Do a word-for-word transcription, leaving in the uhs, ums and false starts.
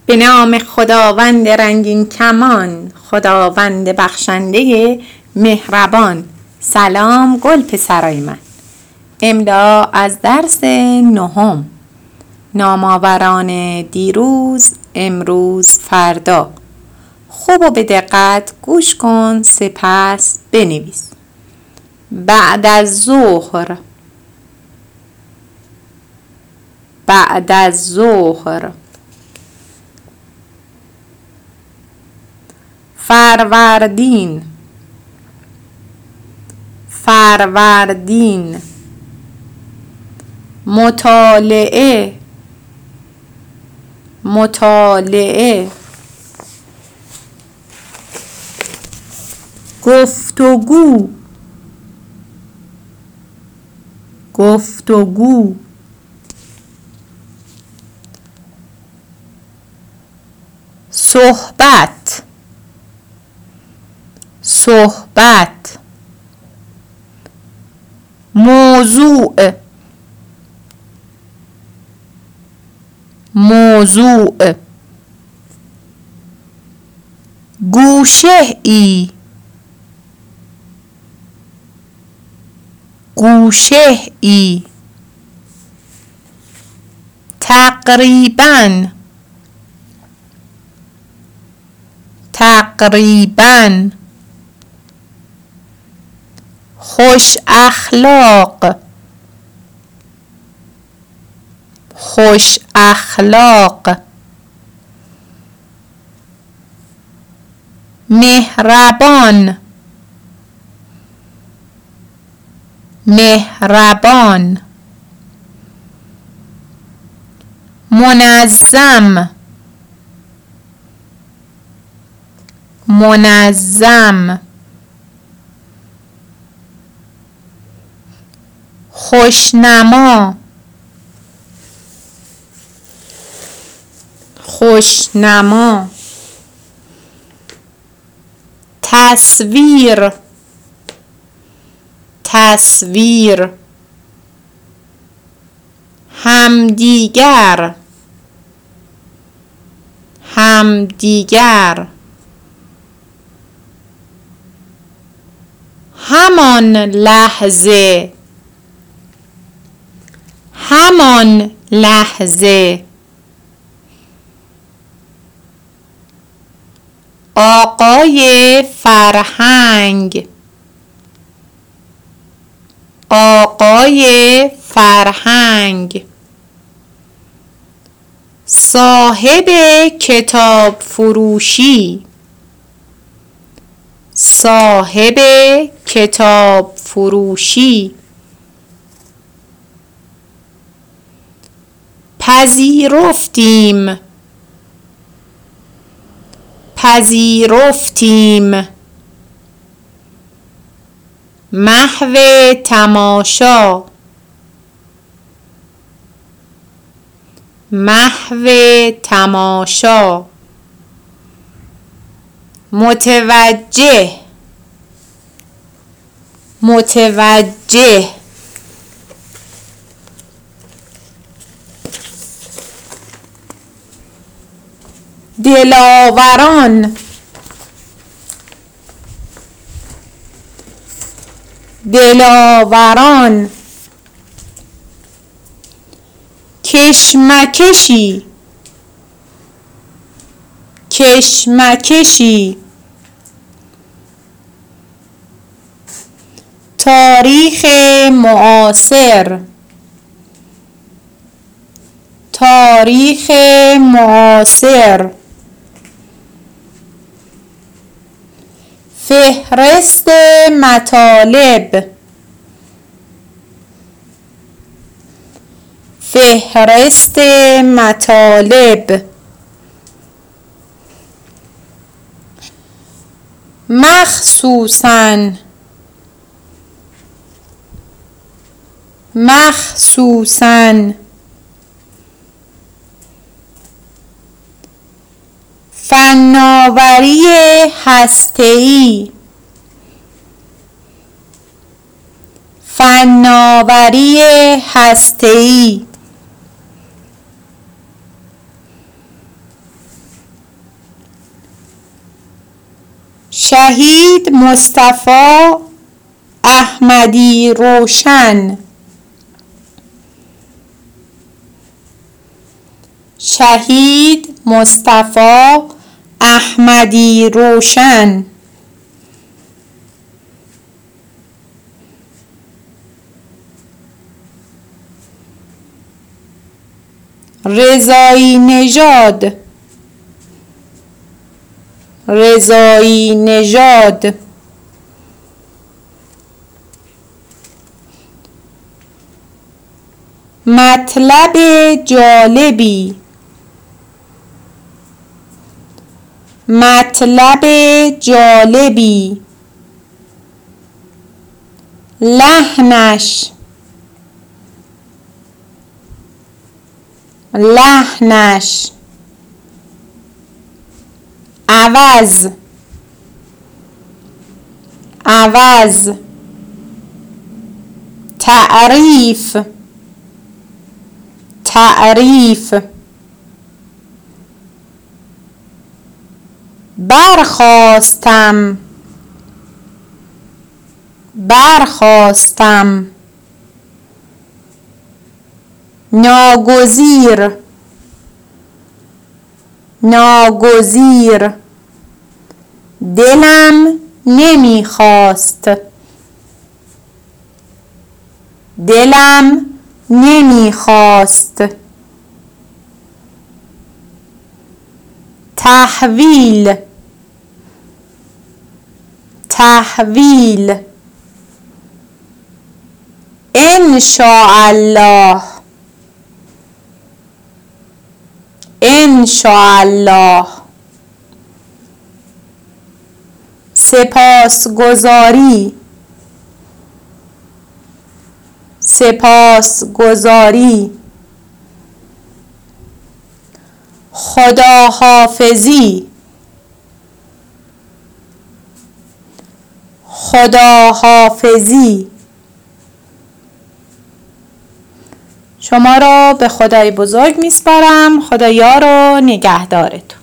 به نام خداوند رنگین کمان، خداوند بخشنده مهربان. سلام گل پسرای من. املا از درس نهم. نامآوران دیروز، امروز، فردا. خوب و به دقت گوش کن، سپس بنویس. بعد از ظهر، بعد از ظهر. فروردین، فروردین. مطالعه، مطالعه. گفتگو، گفتگو. صحبت، صحبت. موضوع، موضوع. گوشه ای، گوشه ای. تقریباً، تقریباً. خوش اخلاق، خوش اخلاق. مهربان، مهربان. منظم، منظم. خوشنما، خوشنما. تصویر، تصویر. همدیگر، همدیگر. همان لحظه، همان لحظه. آقای فرهنگ، آقای فرهنگ. صاحب کتاب فروشی، صاحب کتاب فروشی. پذیرفتیم، پذیرفتیم. محو تماشا، محو تماشا. متوجه، متوجه. دلاوران، دلاوران. کشمکشی، کشمکشی. تاریخ معاصر، تاریخ معاصر. فهرست مطالب، فهرست مطالب. مخصوصاً، مخصوصاً. فناوری هسته‌ای، فناوری هسته‌ای. شهید مصطفی احمدی روشن. شهید مصطفی احمدی روشن. رضایی نژاد. رضایی نژاد. مطلب جالبی. مطلب جالبی. لحنش. لحنش. عوض. عوض. تعریف. تعریف. برخاستم. برخاستم. ناگزیر. ناگزیر. دلم نمیخواست. دلم نمیخواست. تحویل. تحویل. انشاءالله. انشاءالله. سپاسگزاری. سپاسگزاری. خداحافظی. خداحافظی. شما را به خدای بزرگ میسپارم. خدا یار و نگهدارتون.